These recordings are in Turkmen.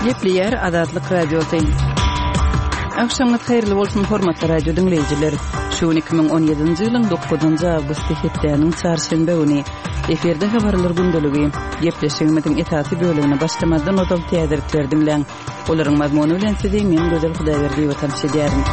Gepleyer Azatlyk radiosu. Akşamınız hayırlı bolsun hormatly radio dinleyijiler. Şu 2017-nji ýylyň 9-njy awgust hepdeniň çarşembe güni eferde habarlar gündöligi gepleşigimiň etaty bölümine başlamadan odal täzelikler dinleň. Olaryň mazmuny bilen size men gözel Hudaýberdi we tamşedýärim.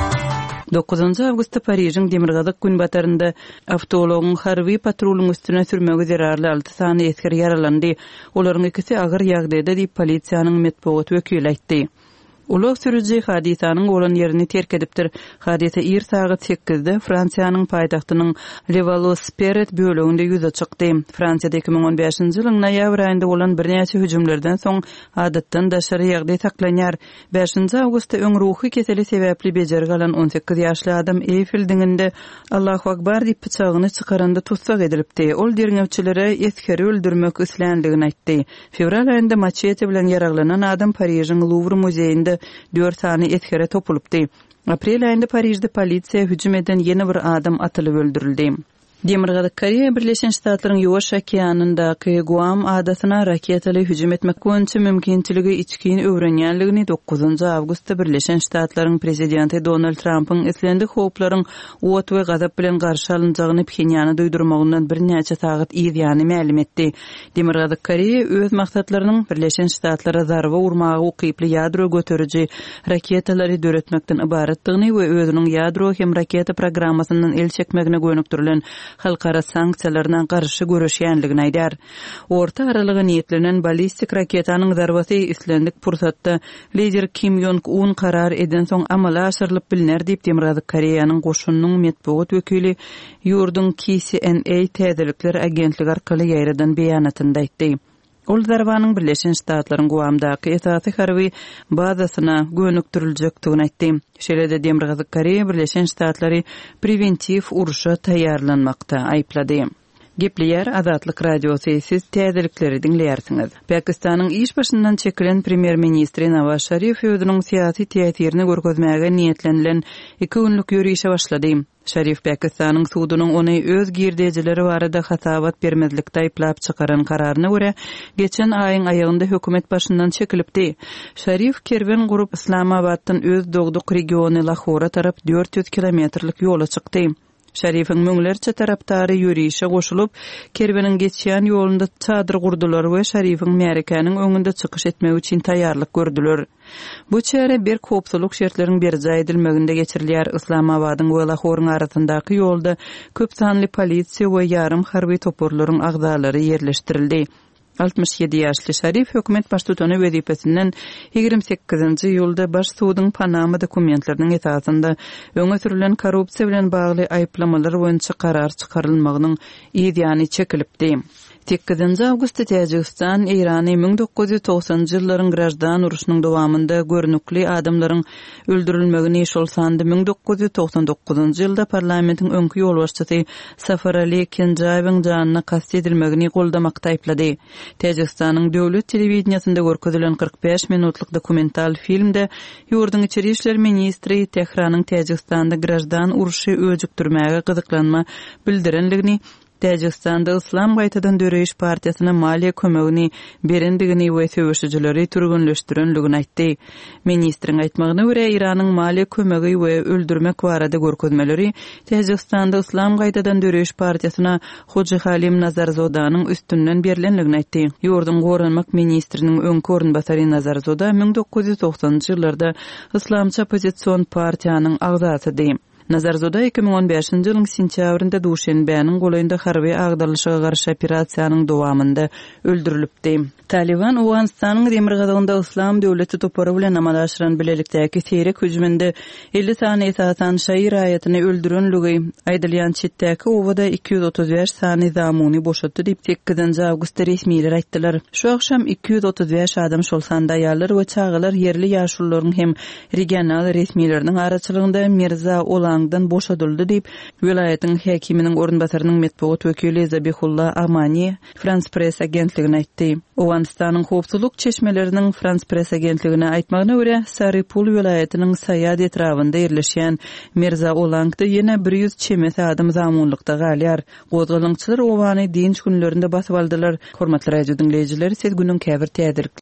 9-njy awgustda Paryжyň Demirgazyk gün batarynda awtologyň harby patrulyň üstüne sürmegi zerarly 6 sany esker yaralandy. Olaryň ikisi agyr ýagdaýda diýip polisiýanyň matbuat wekili aýtdy. Ulug sürüji hadisanyň bolan ýerini terk edipdir. Hadisa ir saat 8-de Fransiýanyň paýtagtynyň Levallois-Perret böleginde ýüze çykdy. Fransiyada 2015-nji ýylyň noýabr aýynda bolan birnäçe hüjümlerden soň adatdan daşary ýagdaý saklanýar. 5-nji awgustda öň ruhy keseli sebäpli bejerge alan 18 ýaşly adam Eiffel diňinde Allahu akbar diýip pyçagyny çykaranda tutsak edilipdi. Ol derňewçilere eskeri öldürmek islendigini aýtdy. Fevral aýynda maçete bilen ýaraglanan adam Paryжyň Louvre muzeýinde 4 sany etkere topulupdy. Aprel aýynda Paryжda polisiýa hüjüm eden ýene bir adam atylyp öldürildi. Demirgazyk Koreýa Birleşen Ştatlaryň Ýuwaş okeanyndaky Guam adasyna raketaly hüjüm etmek boýunça mümkinçiligi içkini öwrenýänligini 9-njy awgustda Birleşen Ştatlaryň prezidenti Donald Trump'yň islendik hoplaryň owat we gazap bilen garşy alynjagyny Pxenýany duýdurmagyndan birnäçe sagat ýany ma'lum etdi. Demirgazyk Koreýa öz maksatlarynyň Birleşen Ştatlary zarba urmagy ukyply ýadro göteriji raketalary döretmekden ibaretdigini we özüniň ýadro hem raketa programmasyndan el çekmegine gönükdirilen halkara sanksiýalaryndan garşy görüşýänligini aýdar. Orta aralygy niýetlenen ballistik raketanyň zarbasy islendik pursatda lider Kim Jong-un karar eden soň amala aşyrylyp bilinär diýip Demirgazyk Koreýanyň goşunyň matbuat wekili ýurdun KCNA täzelikler agentligi arkaly ýaýradan beýanatynda aýtdy. Ol zarbanyň Birleşen Ştatlaryň Guamdaky esasy harby bazasyna gönükdirilejekdigini aýtdy. Şeýle-de Demirgazyk Koreýa Birleşen Ştatlary preventiv uruşa taýýarlanmakda aýplady. Gepleyer Azatlyk radiosu siz täzelikleri dinleýärsiňiz. Pakistanyň iş başyndan çekilen premier ministri Nawaz Şerif özüniň syýasy täsirini görkezmäge niýetlenilen 2 günlük ýürüýüşe başlady. Şerif Pakistanyň sudunyň ony öz girdejileri barada hasabat bermezlikde aýplap çykaran kararyna görä geçen aýyň aýagynda hökümet başyndan çekilipdi. Şerif kerwen gurup Islamabaddan öz dogduk regiony Lahora tarap 400 kilometrlik ýola çykdy. Şerifiň müňlerçe tarapdary ýürüýüşe goşulyp, kerweniň geçýän ýolunda çadyr gurdular we Şerifiň Merikanyň öňünde çykyş etmek üçin taýýarlyk gördüler. Bu çäre bir kopsuluk şertlerin berja edilmeginde geçirilýär. Islamabadyň we Lahoryň arasyndaky ýolda köp sanly polisiýa we ýarym harby toporlaryň agdalary yerleşdirildi. 67 ýaşly Şerif hökümet baştutuny wezipesinden 28-nji ýylda baş suwdyň Panama dokumentlarynyň esasynda öňe sürülen korrupsiýa bilen bagly aýplamalar boýunça karar çykarylmagynyň ýygyny çekilipdi. 8-nji awgustda Täjikistan Irany 1990-njy ýyllaryň grajdan uruşynyň dowamında görnükli adamlaryň öldürilmegini şol sandy 1999-njy ýylda parlamentiň öňkü ýolbaşçysy Safar Ali Kenjaýewiň janyna kast edilmegini goldamakda aýplady. Täjikistanyň döwlet telewizionyasynda görkezilen 45 minutlyk dokumental filmde ýurdun içeri işler ministri Tehranyň Täjikistanda grajdan uruşy öjükdirmäge gyzyklanma bildirenligini, Täjikistanda Islam gaýtadan döreýiş partiýasyna maliýe kömegini berendigini we söwüşçileri türgünleşdirenligini aýtdy. Ministriň aýtmagyna görä Iranyň maliýe kömegi we öldürmek barada görkezmeleri Täjikistanda Islam gaýtadan döreýiş partiýasyna Hoji Halim Nazarzodanyň üstünden berilenligini aýtdy. Ýurdun gorunmak ministriniň öňkü ornbasary Nazarzoda 1990-njy ýyllarda Islamça pozisiýon partiýanyň agzasydy. Nazarzoda 2015-nji ýylyň sentýabrynda Duşenbeýanyň golaýynda harby agdarlyşyga garşy operasiýanyň dowamında öldürilipdi. Taliban Awganistanyň Demirgazygynda Islam döwleti topory bilen amal aşyran bilelikdäki seýrek hüjüminde 50 sany esasan şaýyr aýatyny öldürenligi aýdylýan çetdäki owada 235 sany zamuny boşatdy diýip 8-nji awgustda resmiler aýtdylar. Şu akşam 235 adam şol sanda ýalar we çağalar yerli ýaşullaryň hem regional resmileriniň araçylygynda Mirza Olangdan boşadyldy diýip vilayatyň häkiminiň ornbasarynyň matbuat wekili Zabihullah Amani France Press agentligine aýtdy. Awganistanyň howpsuzlyk çeşmeleriniň France Press agentligine aýtmagyna görä, Saripul vilayatynyň Sayad etrawynda ýerleşýän Mirza Olangda ýene 100 çemes adam zamanlykda galýar. Gozgalyňçylar owany dinç günlerinde basyp aldylar. Hormatly radio dinleýijiler, siz günüň käbir täzelik